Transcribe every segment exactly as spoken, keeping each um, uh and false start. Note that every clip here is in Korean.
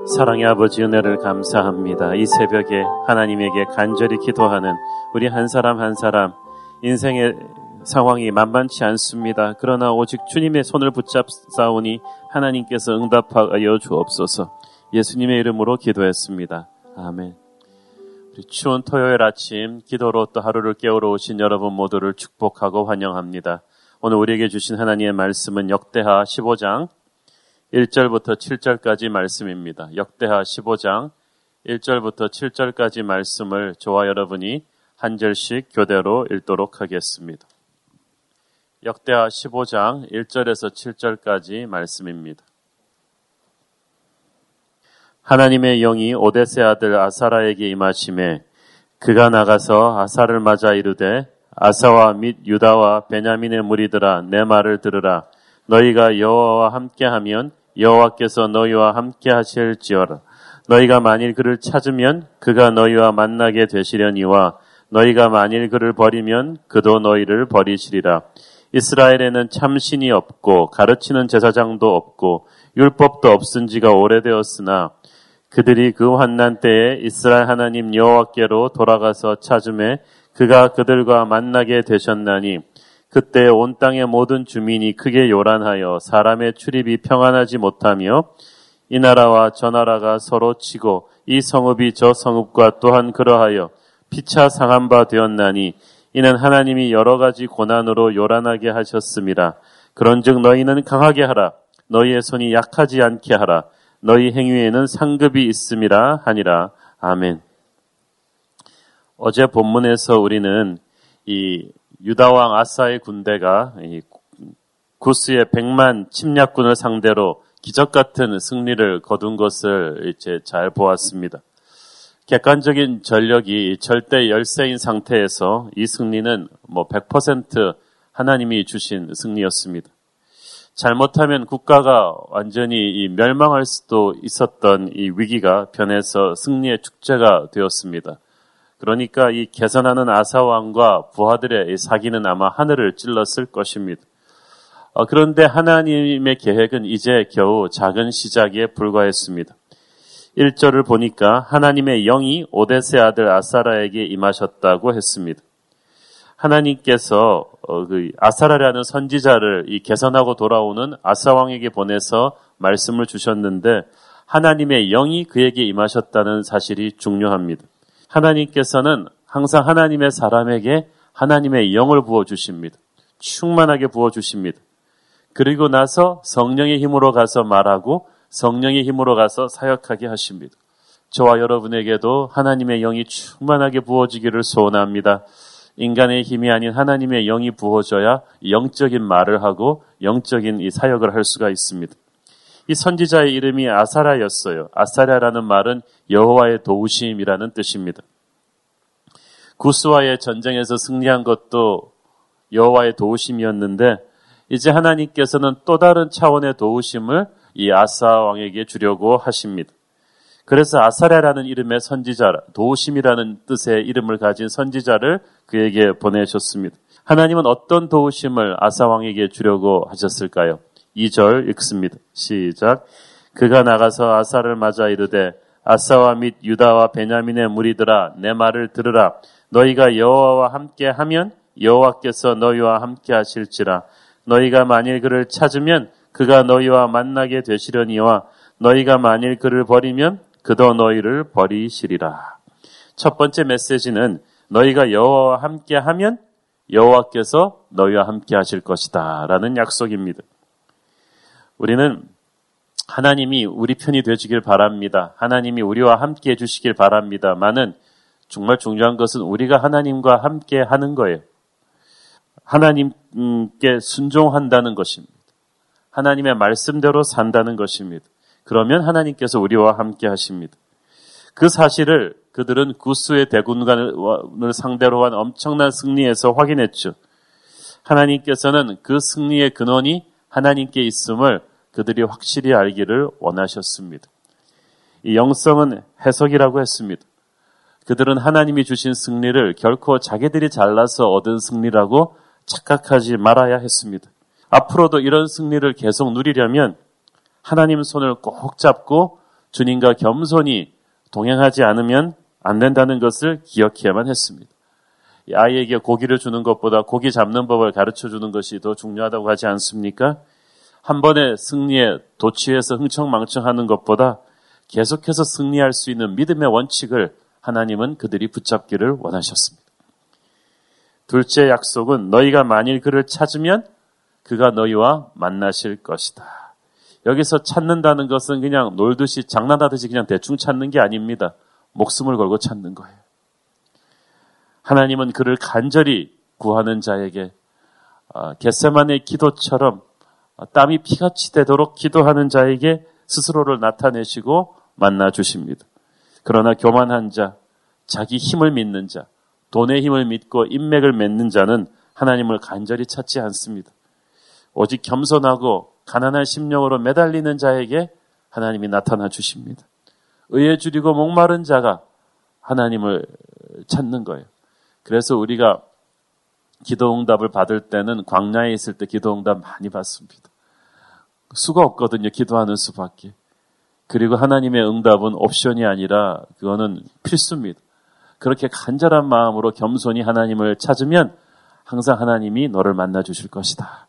사랑의 아버지 은혜를 감사합니다. 이 새벽에 하나님에게 간절히 기도하는 우리 한 사람 한 사람 인생의 상황이 만만치 않습니다. 그러나 오직 주님의 손을 붙잡사오니 하나님께서 응답하여 주옵소서. 예수님의 이름으로 기도했습니다. 아멘. 우리 추운 토요일 아침 기도로 또 하루를 깨우러 오신 여러분 모두를 축복하고 환영합니다. 오늘 우리에게 주신 하나님의 말씀은 역대하 십오 장 일 절부터 칠 절까지 말씀입니다. 역대하 십오 장 일 절부터 칠 절까지 말씀을 저와 여러분이 한 절씩 교대로 읽도록 하겠습니다. 역대하 십오 장 일 절에서 칠 절까지 말씀입니다. 하나님의 영이 오데세 아들 아사라에게 임하심에 그가 나가서 아사를 맞아 이르되 아사와 및 유다와 베냐민의 무리들아 내 말을 들으라. 너희가 여호와와 함께하면 여호와께서 너희와 함께하실지어라. 너희가 만일 그를 찾으면 그가 너희와 만나게 되시려니와 너희가 만일 그를 버리면 그도 너희를 버리시리라. 이스라엘에는 참신이 없고 가르치는 제사장도 없고 율법도 없은 지가 오래되었으나 그들이 그 환난 때에 이스라엘 하나님 여호와께로 돌아가서 찾음에 그가 그들과 만나게 되셨나니 그때 온 땅의 모든 주민이 크게 요란하여 사람의 출입이 평안하지 못하며 이 나라와 저 나라가 서로 치고 이 성읍이 저 성읍과 또한 그러하여 피차 상한 바 되었나니 이는 하나님이 여러 가지 고난으로 요란하게 하셨음이라. 그런즉 너희는 강하게 하라. 너희의 손이 약하지 않게 하라. 너희 행위에는 상급이 있음이라 하니라. 아멘. 어제 본문에서 우리는 이 유다왕 아사의 군대가 이 구스의 백만 침략군을 상대로 기적 같은 승리를 거둔 것을 이제 잘 보았습니다. 객관적인 전력이 절대 열세인 상태에서 이 승리는 뭐 백 퍼센트 하나님이 주신 승리였습니다. 잘못하면 국가가 완전히 이 멸망할 수도 있었던 이 위기가 변해서 승리의 축제가 되었습니다. 그러니까 이 개선하는 아사왕과 부하들의 이 사기는 아마 하늘을 찔렀을 것입니다. 어, 그런데 하나님의 계획은 이제 겨우 작은 시작에 불과했습니다. 일 절을 보니까 하나님의 영이 오데세 아들 아사라에게 임하셨다고 했습니다. 하나님께서 어, 그 아사라라는 선지자를 이 개선하고 돌아오는 아사왕에게 보내서 말씀을 주셨는데 하나님의 영이 그에게 임하셨다는 사실이 중요합니다. 하나님께서는 항상 하나님의 사람에게 하나님의 영을 부어주십니다. 충만하게 부어주십니다. 그리고 나서 성령의 힘으로 가서 말하고 성령의 힘으로 가서 사역하게 하십니다. 저와 여러분에게도 하나님의 영이 충만하게 부어지기를 소원합니다. 인간의 힘이 아닌 하나님의 영이 부어져야 영적인 말을 하고 영적인 이 사역을 할 수가 있습니다. 이 선지자의 이름이 아사라였어요. 아사라라는 말은 여호와의 도우심이라는 뜻입니다. 구스와의 전쟁에서 승리한 것도 여호와의 도우심이었는데 이제 하나님께서는 또 다른 차원의 도우심을 이 아사 왕에게 주려고 하십니다. 그래서 아사라라는 이름의 선지자, 도우심이라는 뜻의 이름을 가진 선지자를 그에게 보내셨습니다. 하나님은 어떤 도우심을 아사 왕에게 주려고 하셨을까요? 이 절 읽습니다. 시작. 그가 나가서 아사를 맞아 이르되 아사와 및 유다와 베냐민의 무리들아 내 말을 들으라. 너희가 여호와와 함께 하면 여호와께서 너희와 함께 하실지라. 너희가 만일 그를 찾으면 그가 너희와 만나게 되시려니와 너희가 만일 그를 버리면 그도 너희를 버리시리라. 첫 번째 메시지는 너희가 여호와와 함께 하면 여호와께서 너희와 함께 하실 것이다 라는 약속입니다. 우리는 하나님이 우리 편이 되시길 바랍니다. 하나님이 우리와 함께 해주시길 바랍니다만은 정말 중요한 것은 우리가 하나님과 함께 하는 거예요. 하나님께 순종한다는 것입니다. 하나님의 말씀대로 산다는 것입니다. 그러면 하나님께서 우리와 함께 하십니다. 그 사실을 그들은 구스의 대군관을 상대로 한 엄청난 승리에서 확인했죠. 하나님께서는 그 승리의 근원이 하나님께 있음을 그들이 확실히 알기를 원하셨습니다. 이 영성은 해석이라고 했습니다. 그들은 하나님이 주신 승리를 결코 자기들이 잘나서 얻은 승리라고 착각하지 말아야 했습니다. 앞으로도 이런 승리를 계속 누리려면 하나님 손을 꼭 잡고 주님과 겸손히 동행하지 않으면 안 된다는 것을 기억해야만 했습니다. 아이에게 고기를 주는 것보다 고기 잡는 법을 가르쳐 주는 것이 더 중요하다고 하지 않습니까? 한 번의 승리에 도취해서 흥청망청하는 것보다 계속해서 승리할 수 있는 믿음의 원칙을 하나님은 그들이 붙잡기를 원하셨습니다. 둘째 약속은 너희가 만일 그를 찾으면 그가 너희와 만나실 것이다. 여기서 찾는다는 것은 그냥 놀듯이 장난하듯이 그냥 대충 찾는 게 아닙니다. 목숨을 걸고 찾는 거예요. 하나님은 그를 간절히 구하는 자에게 겟세마네 기도처럼 땀이 피같이 되도록 기도하는 자에게 스스로를 나타내시고 만나 주십니다. 그러나 교만한 자, 자기 힘을 믿는 자, 돈의 힘을 믿고 인맥을 맺는 자는 하나님을 간절히 찾지 않습니다. 오직 겸손하고 가난한 심령으로 매달리는 자에게 하나님이 나타나 주십니다. 의에 줄이고 목마른 자가 하나님을 찾는 거예요. 그래서 우리가 기도응답을 받을 때는 광야에 있을 때 기도응답 많이 받습니다. 수가 없거든요. 기도하는 수밖에. 그리고 하나님의 응답은 옵션이 아니라 그거는 필수입니다. 그렇게 간절한 마음으로 겸손히 하나님을 찾으면 항상 하나님이 너를 만나 주실 것이다.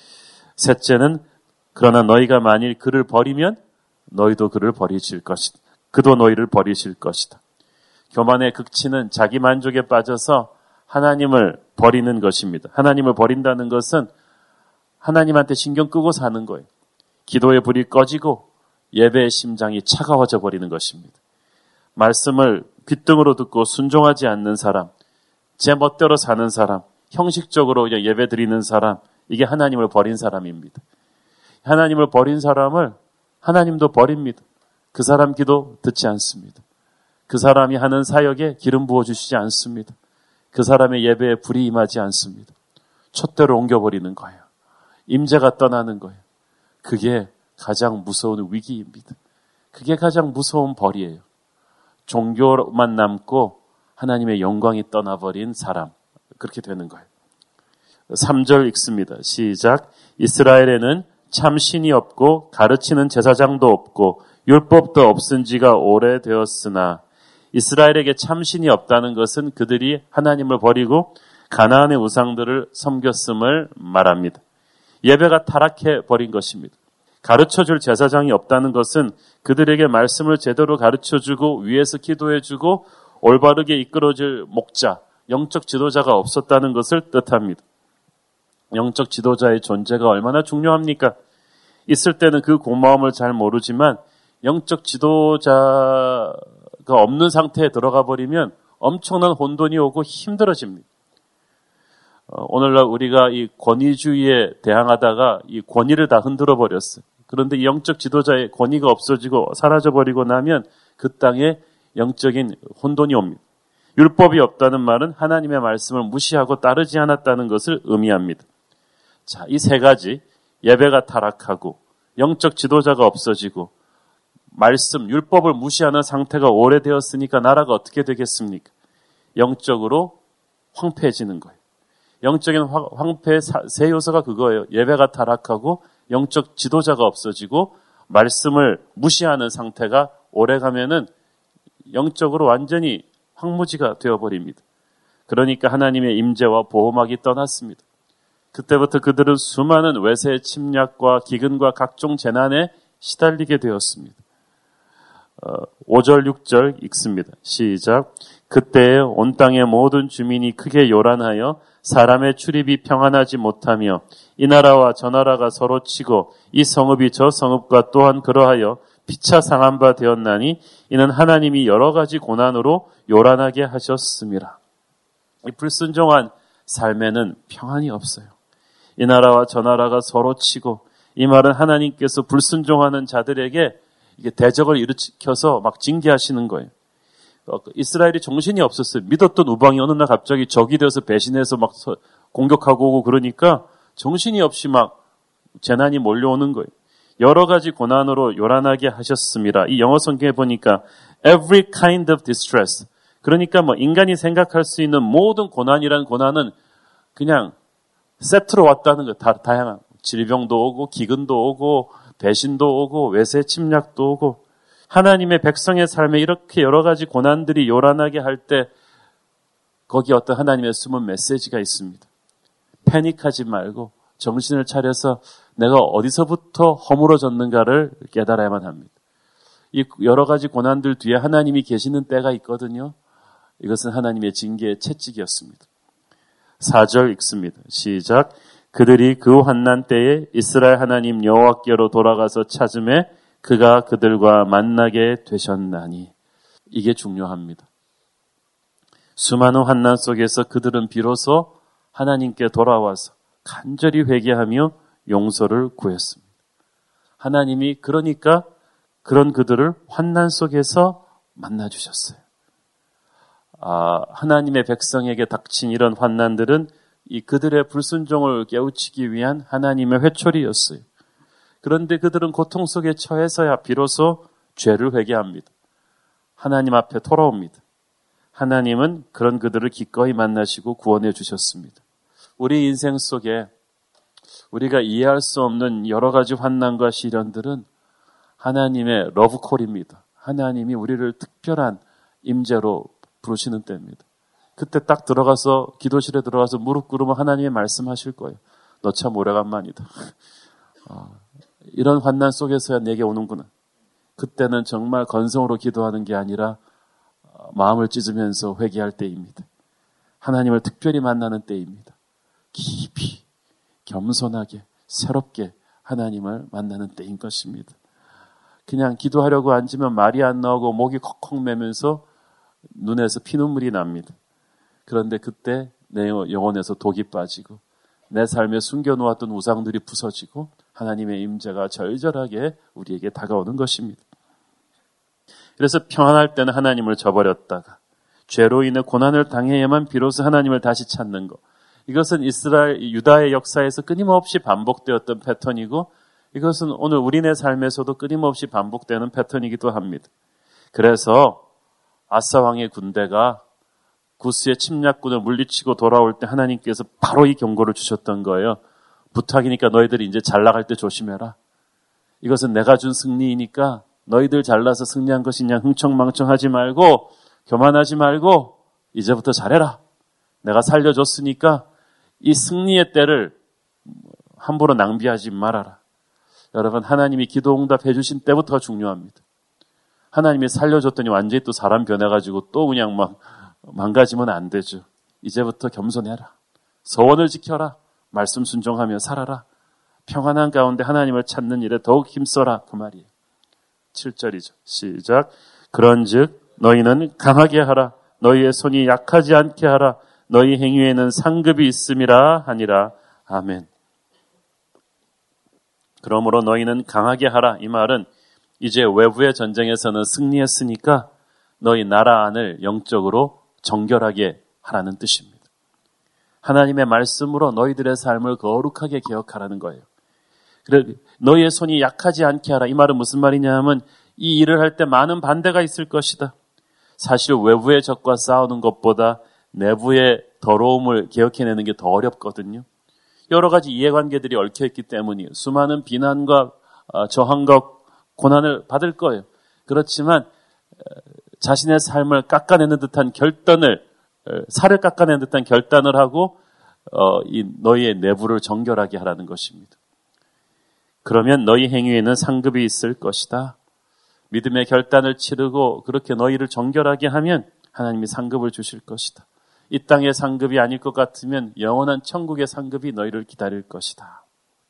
셋째는 그러나 너희가 만일 그를 버리면 너희도 그를 버리실 것이다. 그도 너희를 버리실 것이다. 교만의 극치는 자기 만족에 빠져서 하나님을 버리는 것입니다. 하나님을 버린다는 것은 하나님한테 신경 끄고 사는 거예요. 기도의 불이 꺼지고 예배의 심장이 차가워져 버리는 것입니다. 말씀을 귓등으로 듣고 순종하지 않는 사람, 제 멋대로 사는 사람, 형식적으로 그냥 예배 드리는 사람, 이게 하나님을 버린 사람입니다. 하나님을 버린 사람을 하나님도 버립니다. 그 사람 기도 듣지 않습니다. 그 사람이 하는 사역에 기름 부어주시지 않습니다. 그 사람의 예배에 불이 임하지 않습니다. 촛대로 옮겨버리는 거예요. 임재가 떠나는 거예요. 그게 가장 무서운 위기입니다. 그게 가장 무서운 벌이에요. 종교만 남고 하나님의 영광이 떠나버린 사람, 그렇게 되는 거예요. 삼 절 읽습니다. 시작. 이스라엘에는 참 신이 없고 가르치는 제사장도 없고 율법도 없은 지가 오래되었으나 이스라엘에게 참 신이 없다는 것은 그들이 하나님을 버리고 가나안의 우상들을 섬겼음을 말합니다. 예배가 타락해 버린 것입니다. 가르쳐줄 제사장이 없다는 것은 그들에게 말씀을 제대로 가르쳐주고 위에서 기도해주고 올바르게 이끌어줄 목자, 영적 지도자가 없었다는 것을 뜻합니다. 영적 지도자의 존재가 얼마나 중요합니까? 있을 때는 그 고마움을 잘 모르지만 영적 지도자가 없는 상태에 들어가 버리면 엄청난 혼돈이 오고 힘들어집니다. 어, 오늘날 우리가 이 권위주의에 대항하다가 이 권위를 다 흔들어 버렸어요. 그런데 이 영적 지도자의 권위가 없어지고 사라져 버리고 나면 그 땅에 영적인 혼돈이 옵니다. 율법이 없다는 말은 하나님의 말씀을 무시하고 따르지 않았다는 것을 의미합니다. 자, 이 세 가지, 예배가 타락하고 영적 지도자가 없어지고 말씀, 율법을 무시하는 상태가 오래되었으니까 나라가 어떻게 되겠습니까? 영적으로 황폐해지는 거예요. 영적인 황폐의 세 요소가 그거예요. 예배가 타락하고 영적 지도자가 없어지고 말씀을 무시하는 상태가 오래가면은 영적으로 완전히 황무지가 되어버립니다. 그러니까 하나님의 임재와 보호막이 떠났습니다. 그때부터 그들은 수많은 외세의 침략과 기근과 각종 재난에 시달리게 되었습니다. 어, 오 절 육 절 읽습니다. 시작. 그때에 온 땅의 모든 주민이 크게 요란하여 사람의 출입이 평안하지 못하며 이 나라와 저 나라가 서로 치고 이 성읍이 저 성읍과 또한 그러하여 피차 상한 바 되었나니 이는 하나님이 여러 가지 고난으로 요란하게 하셨음이라. 이 불순종한 삶에는 평안이 없어요. 이 나라와 저 나라가 서로 치고, 이 말은 하나님께서 불순종하는 자들에게 이게 대적을 일으켜서 막 징계하시는 거예요. 이스라엘이 정신이 없었어요. 믿었던 우방이 어느 날 갑자기 적이 되어서 배신해서 막 공격하고 오고 그러니까 정신이 없이 막 재난이 몰려오는 거예요. 여러 가지 고난으로 요란하게 하셨습니다. 이 영어 성경에 보니까 every kind of distress. 그러니까 뭐 인간이 생각할 수 있는 모든 고난이란 고난은 그냥 세트로 왔다는 거예요. 다, 다양한 질병도 오고 기근도 오고 배신도 오고 외세 침략도 오고 하나님의 백성의 삶에 이렇게 여러 가지 고난들이 요란하게 할 때 거기에 어떤 하나님의 숨은 메시지가 있습니다. 패닉하지 말고 정신을 차려서 내가 어디서부터 허물어졌는가를 깨달아야만 합니다. 이 여러 가지 고난들 뒤에 하나님이 계시는 때가 있거든요. 이것은 하나님의 징계의 채찍이었습니다. 사 절 읽습니다. 시작. 그들이 그 환난 때에 이스라엘 하나님 여호와께로 돌아가서 찾음에 그가 그들과 만나게 되셨나니. 이게 중요합니다. 수많은 환난 속에서 그들은 비로소 하나님께 돌아와서 간절히 회개하며 용서를 구했습니다. 하나님이 그러니까 그런 그들을 환난 속에서 만나주셨어요. 아, 하나님의 백성에게 닥친 이런 환난들은 이 그들의 불순종을 깨우치기 위한 하나님의 회초리였어요. 그런데 그들은 고통 속에 처해서야 비로소 죄를 회개합니다. 하나님 앞에 돌아옵니다. 하나님은 그런 그들을 기꺼이 만나시고 구원해 주셨습니다. 우리 인생 속에 우리가 이해할 수 없는 여러 가지 환난과 시련들은 하나님의 러브콜입니다. 하나님이 우리를 특별한 임재로 부르시는 때입니다. 그때 딱 들어가서 기도실에 들어가서 무릎 꿇으면 하나님이 말씀하실 거예요. 너 참 오래간만이다. 어, 이런 환난 속에서야 내게 오는구나. 그때는 정말 건성으로 기도하는 게 아니라 마음을 찢으면서 회개할 때입니다. 하나님을 특별히 만나는 때입니다. 깊이 겸손하게 새롭게 하나님을 만나는 때인 것입니다. 그냥 기도하려고 앉으면 말이 안 나오고 목이 컥컥 매면서 눈에서 피눈물이 납니다. 그런데 그때 내 영혼에서 독이 빠지고 내 삶에 숨겨놓았던 우상들이 부서지고 하나님의 임재가 절절하게 우리에게 다가오는 것입니다. 그래서 평안할 때는 하나님을 저버렸다가 죄로 인해 고난을 당해야만 비로소 하나님을 다시 찾는 것. 이것은 이스라엘, 유다의 역사에서 끊임없이 반복되었던 패턴이고 이것은 오늘 우리네 삶에서도 끊임없이 반복되는 패턴이기도 합니다. 그래서 아사 왕의 군대가 구스의 침략군을 물리치고 돌아올 때 하나님께서 바로 이 경고를 주셨던 거예요. 부탁이니까 너희들이 이제 잘 나갈 때 조심해라. 이것은 내가 준 승리이니까 너희들 잘나서 승리한 것이냐 흥청망청하지 말고 교만하지 말고 이제부터 잘해라. 내가 살려줬으니까 이 승리의 때를 함부로 낭비하지 말아라. 여러분, 하나님이 기도 응답해 주신 때부터가 중요합니다. 하나님이 살려줬더니 완전히 또 사람 변해가지고 또 그냥 막 망가지면 안 되죠. 이제부터 겸손해라. 서원을 지켜라. 말씀 순종하며 살아라. 평안한 가운데 하나님을 찾는 일에 더욱 힘써라. 그 말이에요. 칠 절이죠. 시작. 그런즉 너희는 강하게 하라. 너희의 손이 약하지 않게 하라. 너희 행위에는 상급이 있음이라 하니라. 아멘. 그러므로 너희는 강하게 하라. 이 말은 이제 외부의 전쟁에서는 승리했으니까 너희 나라 안을 영적으로 정결하게 하라는 뜻입니다. 하나님의 말씀으로 너희들의 삶을 거룩하게 개혁하라는 거예요. 그래, 너희의 손이 약하지 않게 하라. 이 말은 무슨 말이냐 하면 이 일을 할 때 많은 반대가 있을 것이다. 사실 외부의 적과 싸우는 것보다 내부의 더러움을 개혁해내는 게 더 어렵거든요. 여러 가지 이해관계들이 얽혀있기 때문이에요. 수많은 비난과 저항과 고난을 받을 거예요. 그렇지만 자신의 삶을 깎아내는 듯한 결단을, 살을 깎아내는 듯한 결단을 하고 어, 이 너희의 내부를 정결하게 하라는 것입니다. 그러면 너희 행위에는 상급이 있을 것이다. 믿음의 결단을 치르고 그렇게 너희를 정결하게 하면 하나님이 상급을 주실 것이다. 이 땅의 상급이 아닐 것 같으면 영원한 천국의 상급이 너희를 기다릴 것이다.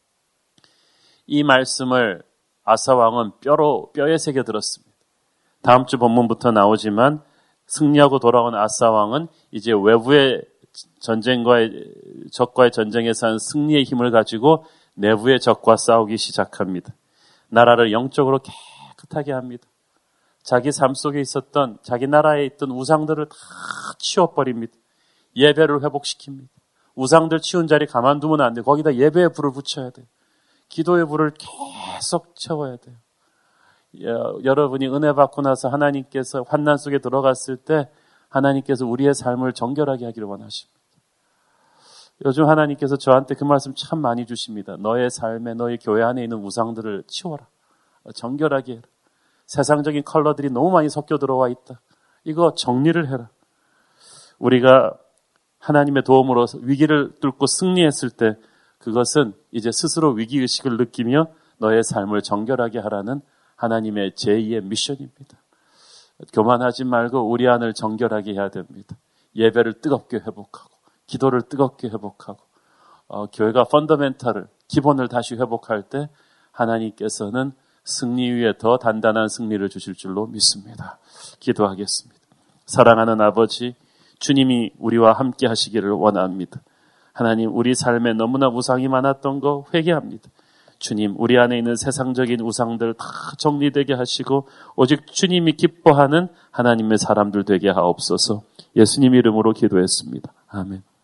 이 말씀을 아사 왕은 뼈로 뼈에 새겨 들었습니다. 다음 주 본문부터 나오지만 승리하고 돌아온 아사 왕은 이제 외부의 전쟁과의 적과의 전쟁에서 한 승리의 힘을 가지고 내부의 적과 싸우기 시작합니다. 나라를 영적으로 깨끗하게 합니다. 자기 삶 속에 있었던 자기 나라에 있던 우상들을 다 치워버립니다. 예배를 회복시킵니다. 우상들 치운 자리 가만두면 안 돼요. 거기다 예배의 불을 붙여야 돼요. 기도의 불을 계속 채워야 돼요. 여, 여러분이 은혜 받고 나서 하나님께서 환난 속에 들어갔을 때 하나님께서 우리의 삶을 정결하게 하기를 원하십니다. 요즘 하나님께서 저한테 그 말씀 참 많이 주십니다. 너의 삶에 너의 교회 안에 있는 우상들을 치워라. 정결하게 해라. 세상적인 컬러들이 너무 많이 섞여 들어와 있다. 이거 정리를 해라. 우리가 하나님의 도움으로 위기를 뚫고 승리했을 때 그것은 이제 스스로 위기의식을 느끼며 너의 삶을 정결하게 하라는 하나님의 제이의 미션입니다. 교만하지 말고 우리 안을 정결하게 해야 됩니다. 예배를 뜨겁게 회복하고 기도를 뜨겁게 회복하고 어, 교회가 펀더멘탈을 기본을 다시 회복할 때 하나님께서는 승리 위에 더 단단한 승리를 주실 줄로 믿습니다. 기도하겠습니다. 사랑하는 아버지, 주님이 우리와 함께 하시기를 원합니다. 하나님, 우리 삶에 너무나 우상이 많았던 거 회개합니다. 주님, 우리 안에 있는 세상적인 우상들 다 정리되게 하시고 오직 주님이 기뻐하는 하나님의 사람들 되게 하옵소서. 예수님 이름으로 기도했습니다. 아멘.